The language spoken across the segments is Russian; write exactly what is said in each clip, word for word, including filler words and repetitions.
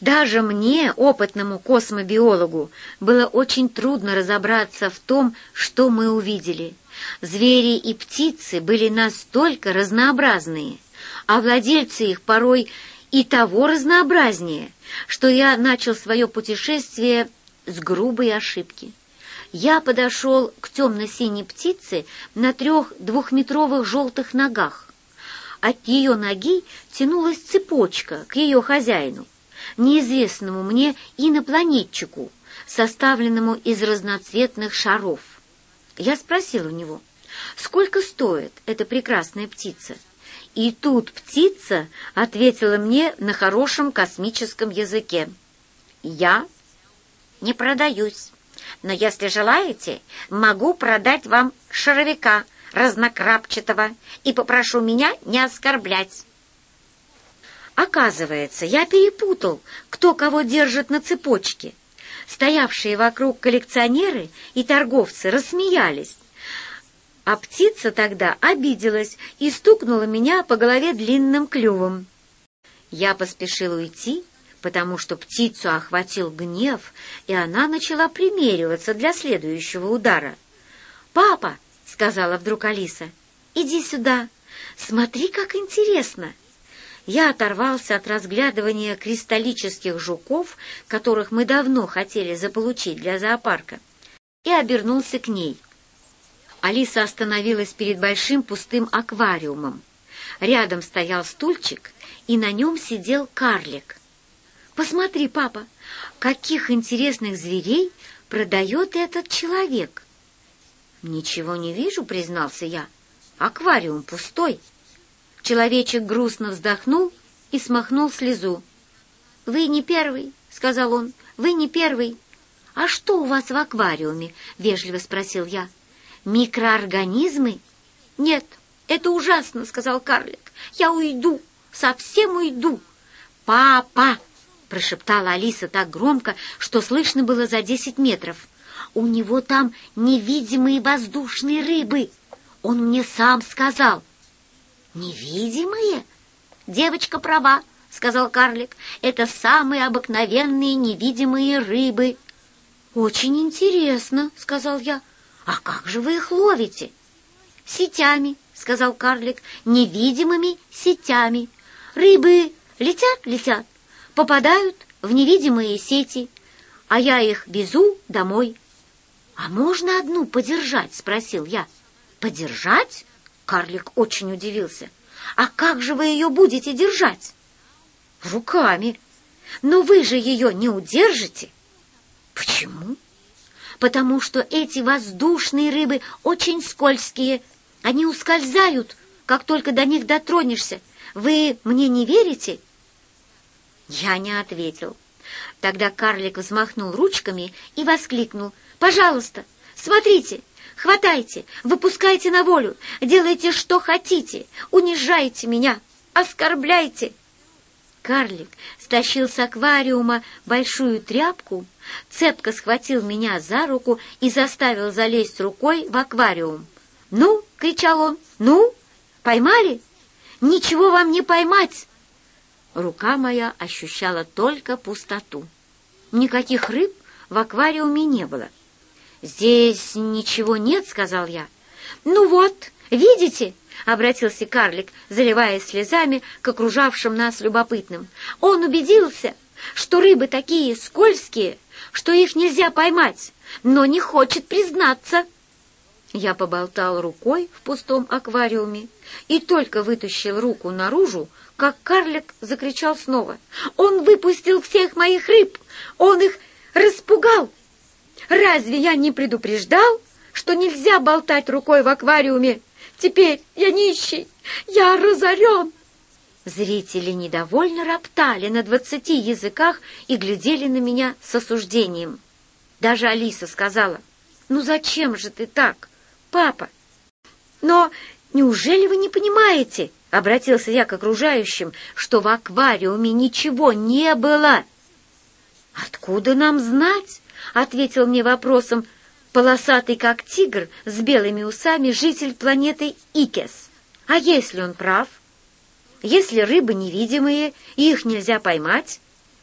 Даже мне, опытному космобиологу, было очень трудно разобраться в том, что мы увидели. Звери и птицы были настолько разнообразные, а владельцы их порой и того разнообразнее, что я начал свое путешествие с грубой ошибки. Я подошел к темно-синей птице на трех двухметровых желтых ногах. От ее ноги тянулась цепочка к ее хозяину, неизвестному мне инопланетчику, составленному из разноцветных шаров. Я спросил у него, сколько стоит эта прекрасная птица. И тут птица ответила мне на хорошем космическом языке. «Я не продаюсь, но если желаете, могу продать вам шаровика разнокрапчатого и попрошу меня не оскорблять». Оказывается, я перепутал, кто кого держит на цепочке. Стоявшие вокруг коллекционеры и торговцы рассмеялись, а птица тогда обиделась и стукнула меня по голове длинным клювом. Я поспешил уйти, потому что птицу охватил гнев, и она начала примериваться для следующего удара. «Папа», — сказала вдруг Алиса, — «иди сюда, смотри, как интересно». Я оторвался от разглядывания кристаллических жуков, которых мы давно хотели заполучить для зоопарка, и обернулся к ней. Алиса остановилась перед большим пустым аквариумом. Рядом стоял стульчик, и на нем сидел карлик. «Посмотри, папа, каких интересных зверей продает этот человек!» «Ничего не вижу», — признался я. «Аквариум пустой». Человечек грустно вздохнул и смахнул слезу. «Вы не первый», — сказал он, — «вы не первый». «А что у вас в аквариуме?» — вежливо спросил я. «Микроорганизмы?» «Нет, это ужасно», — сказал карлик. «Я уйду, совсем уйду». «Папа!» — прошептала Алиса так громко, что слышно было за десять метров. «У него там невидимые воздушные рыбы. Он мне сам сказал». «Невидимые?» «Девочка права», — сказал карлик. «Это самые обыкновенные невидимые рыбы». «Очень интересно», — сказал я. «А как же вы их ловите?» «Сетями», — сказал карлик, — «невидимыми сетями. Рыбы летят-летят, попадают в невидимые сети, а я их везу домой». «А можно одну подержать?» — спросил я. «Подержать?» — карлик очень удивился. «А как же вы ее будете держать?» «Руками. Но вы же ее не удержите». «Почему?» «Потому что эти воздушные рыбы очень скользкие. Они ускользают, как только до них дотронешься. Вы мне не верите?» Я не ответил. Тогда карлик взмахнул ручками и воскликнул: «Пожалуйста, смотрите, хватайте, выпускайте на волю, делайте, что хотите, унижайте меня, оскорбляйте». Карлик стащил с аквариума большую тряпку, цепко схватил меня за руку и заставил залезть рукой в аквариум. «Ну!» — кричал он. «Ну! Поймали? Ничего вам не поймать!» Рука моя ощущала только пустоту. Никаких рыб в аквариуме не было. «Здесь ничего нет», — сказал я. «Ну вот, видите?» — обратился карлик, заливаясь слезами к окружавшим нас любопытным. «Он убедился, что рыбы такие скользкие, что их нельзя поймать, но не хочет признаться». Я поболтал рукой в пустом аквариуме и только вытащил руку наружу, как карлик закричал снова: «Он выпустил всех моих рыб! Он их распугал! Разве я не предупреждал, что нельзя болтать рукой в аквариуме? Теперь я нищий, я разорен!» Зрители недовольно роптали на двадцати языках и глядели на меня с осуждением. Даже Алиса сказала: «Ну зачем же ты так, папа?» «Но неужели вы не понимаете, — обратился я к окружающим, — что в аквариуме ничего не было?» «Откуда нам знать?» — ответил мне вопросом полосатый, как тигр, с белыми усами житель планеты Икес. «А если он прав? Если рыбы невидимые, и их нельзя поймать?»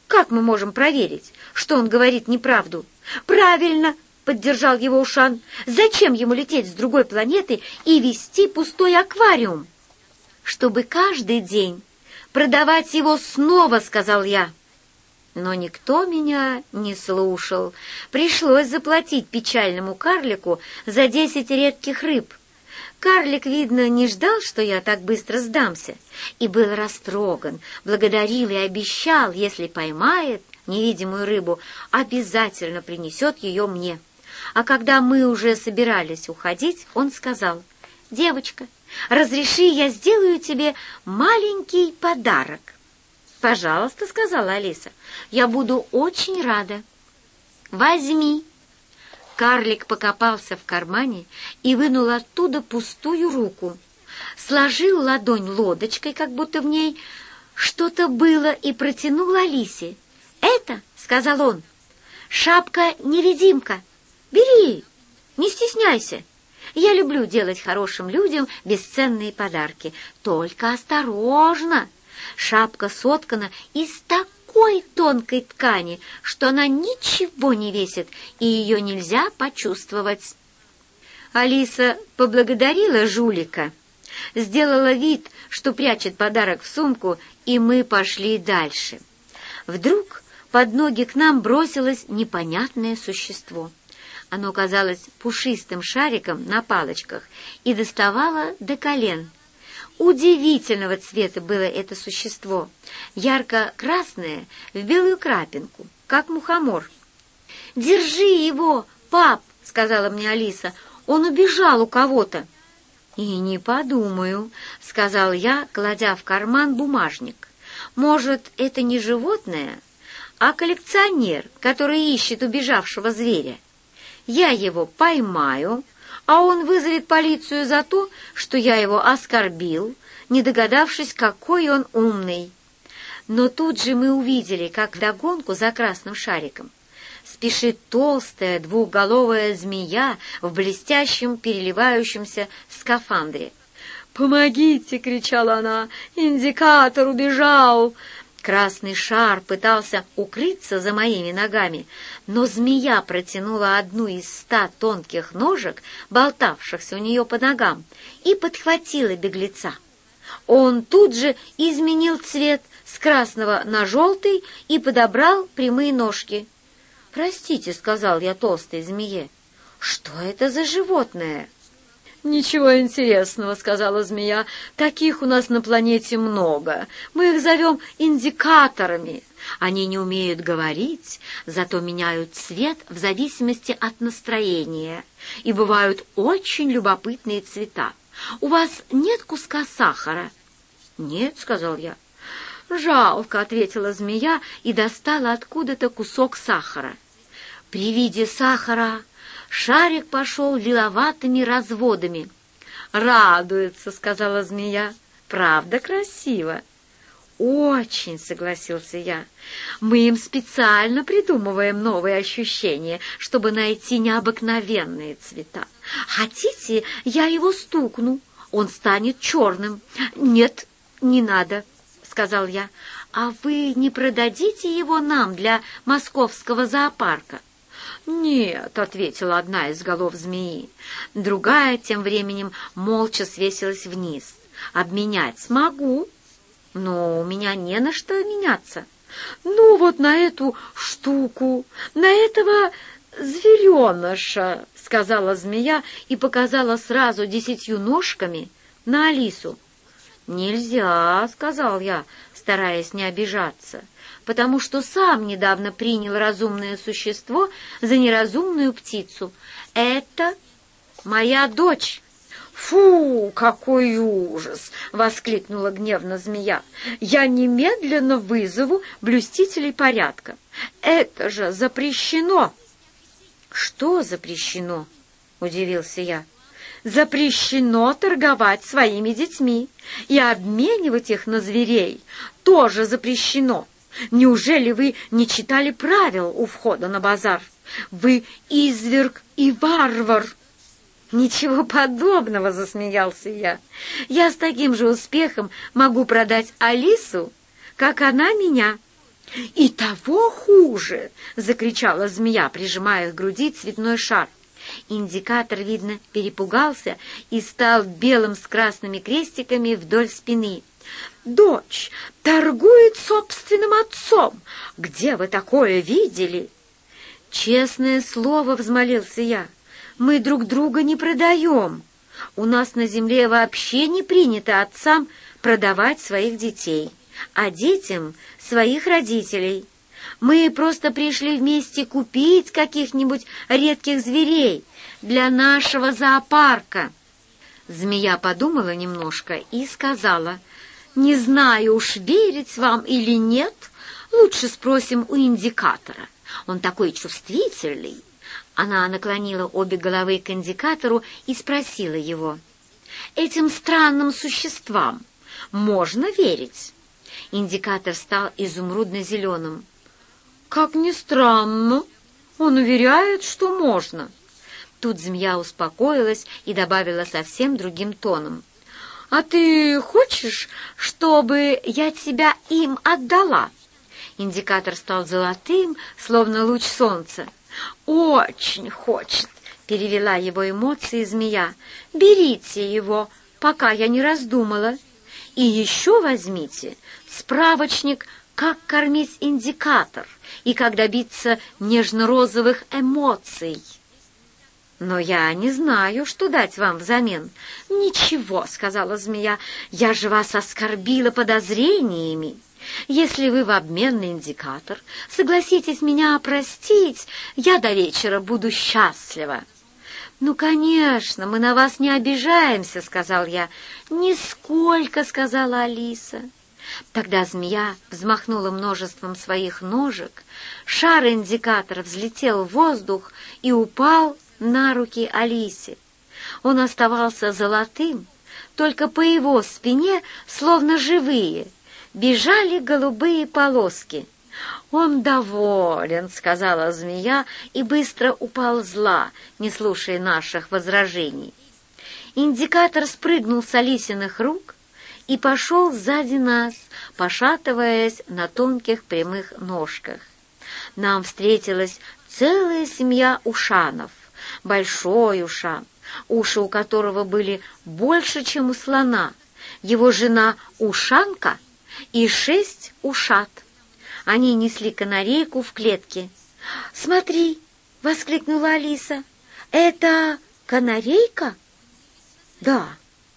Как мы можем проверить, что он говорит неправду? Правильно, поддержал его Ушан. Зачем ему лететь с другой планеты и вести пустой аквариум? Чтобы каждый день продавать его снова, сказал я. Но никто меня не слушал. Пришлось заплатить печальному карлику за десять редких рыб. Карлик, видно, не ждал, что я так быстро сдамся, и был растроган, благодарил и обещал, если поймает невидимую рыбу, обязательно принесет ее мне. А когда мы уже собирались уходить, он сказал: «Девочка, разреши, я сделаю тебе маленький подарок». «Пожалуйста», — сказала Алиса, — «я буду очень рада». «Возьми». Карлик покопался в кармане и вынул оттуда пустую руку, сложил ладонь лодочкой, как будто в ней что-то было, и протянул Алисе. «Это, — сказал он, — шапка-невидимка. Бери, не стесняйся. Я люблю делать хорошим людям бесценные подарки. Только осторожно. Шапка соткана из такой тонкой ткани, что она ничего не весит, и ее нельзя почувствовать». Алиса поблагодарила жулика, сделала вид, что прячет подарок в сумку, и мы пошли дальше. Вдруг под ноги к нам бросилось непонятное существо. Оно казалось пушистым шариком на палочках и доставало до колен. Удивительного цвета было это существо, ярко-красное в белую крапинку, как мухомор. «Держи его, пап!» — сказала мне Алиса. «Он убежал у кого-то». «И не подумаю», — сказал я, кладя в карман бумажник. «Может, это не животное, а коллекционер, который ищет убежавшего зверя. Я его поймаю, а он вызовет полицию за то, что я его оскорбил, не догадавшись, какой он умный». Но тут же мы увидели, как вдогонку за красным шариком спешит толстая двухголовая змея в блестящем переливающемся скафандре. «Помогите!» — кричала она. «Индикатор убежал!» Красный шар пытался укрыться за моими ногами, но змея протянула одну из ста тонких ножек, болтавшихся у нее по ногам, и подхватила беглеца. Он тут же изменил цвет с красного на желтый и подобрал прямые ножки. «Простите», — сказал я толстой змее, — «что это за животное?» «Ничего интересного», — сказала змея, — «таких у нас на планете много. Мы их зовем индикаторами. Они не умеют говорить, зато меняют цвет в зависимости от настроения, и бывают очень любопытные цвета. У вас нет куска сахара?» «Нет», — сказал я. «Жалко», — ответила змея и достала откуда-то кусок сахара. При виде сахара шарик пошел лиловатыми разводами. «Радуется», — сказала змея. «Правда красиво?» «Очень», — согласился я. «Мы им специально придумываем новые ощущения, чтобы найти необыкновенные цвета. Хотите, я его стукну? Он станет черным». «Нет, не надо», — сказал я. «А вы не продадите его нам для московского зоопарка?» «Нет», — ответила одна из голов змеи. Другая тем временем молча свесилась вниз. «Обменять смогу, но у меня не на что меняться». «Ну, вот на эту штуку, на этого звереныша», — сказала змея и показала сразу десятью ножками на Алису. «Нельзя», — сказал я, стараясь не обижаться, потому что сам недавно принял разумное существо за неразумную птицу. «Это моя дочь». «Фу, какой ужас!» — воскликнула гневно змея. «Я немедленно вызову блюстителей порядка. Это же запрещено!» «Что запрещено?» — удивился я. «Запрещено торговать своими детьми, и обменивать их на зверей тоже запрещено. Неужели вы не читали правил у входа на базар? Вы изверг и варвар!» «Ничего подобного», — засмеялся я. «Я с таким же успехом могу продать Алису, как она меня. «И того хуже!» — закричала змея, прижимая к груди цветной шар. Индикатор, видно, перепугался и стал белым с красными крестиками вдоль спины. «Дочь торгует собственным отцом! Где вы такое видели?» «Честное слово, — взмолился я, — мы друг друга не продаем. У нас на земле вообще не принято отцам продавать своих детей, а детям — своих родителей. Мы просто пришли вместе купить каких-нибудь редких зверей для нашего зоопарка». Змея подумала немножко и сказала: «Не знаю уж, верить вам или нет, лучше спросим у Индикатора. Он такой чувствительный». Она наклонила обе головы к Индикатору и спросила его: «Этим странным существам можно верить?» Индикатор стал изумрудно-зеленым. «Как ни странно, он уверяет, что можно». Тут змея успокоилась и добавила совсем другим тоном: «А ты хочешь, чтобы я тебя им отдала?» Индикатор стал золотым, словно луч солнца. «Очень хочет», — перевела его эмоции змея. «Берите его, пока я не раздумала. И еще возьмите справочник «Как кормить Индикатор» и «Как добиться нежно-розовых эмоций». «Но я не знаю, что дать вам взамен». «Ничего», — сказала змея, — «я же вас оскорбила подозрениями. Если вы в обмен на Индикатор согласитесь меня простить, я до вечера буду счастлива». «Ну, конечно, мы на вас не обижаемся», — сказал я. «Нисколько», — сказала Алиса. Тогда змея взмахнула множеством своих ножек, шар Индикатора взлетел в воздух и упал на руки Алисе. Он оставался золотым, только по его спине, словно живые, бежали голубые полоски. «Он доволен», — сказала змея и быстро уползла, не слушая наших возражений. Индикатор спрыгнул с Алисиных рук и пошел сзади нас, пошатываясь на тонких прямых ножках. Нам встретилась целая семья ушанов. Большой ушан, уши у которого были больше, чем у слона, его жена ушанка и шесть ушат. Они несли канарейку в клетке. «Смотри!» — воскликнула Алиса. «Это канарейка?» «Да».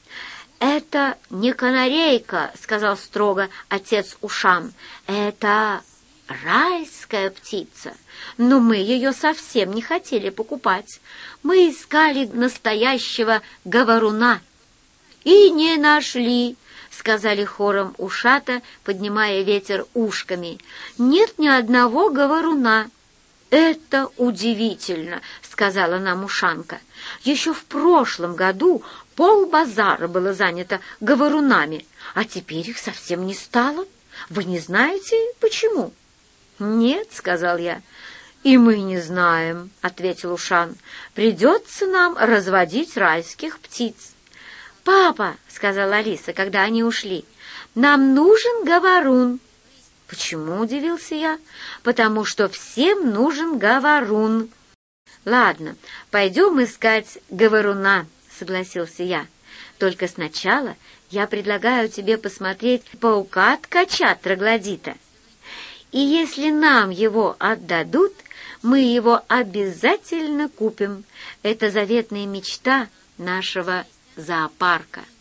«Это не канарейка», — сказал строго отец Ушан. «Это райская птица, но мы ее совсем не хотели покупать. Мы искали настоящего говоруна». «И не нашли», — сказали хором ушата, поднимая ветер ушками. «Нет ни одного говоруна». «Это удивительно», — сказала нам ушанка. «Еще в прошлом году полбазара было занято говорунами, а теперь их совсем не стало. Вы не знаете, почему?» «Нет», — сказал я. «И мы не знаем», — ответил Ушан. «Придется нам разводить райских птиц». «Папа», — сказала Алиса, когда они ушли, — «нам нужен говорун». «Почему?» — удивился я. «Потому что всем нужен говорун». «Ладно, пойдем искать говоруна», — согласился я. «Только сначала я предлагаю тебе посмотреть паука-ткача троглодита. И если нам его отдадут, мы его обязательно купим. Это заветная мечта нашего зоопарка».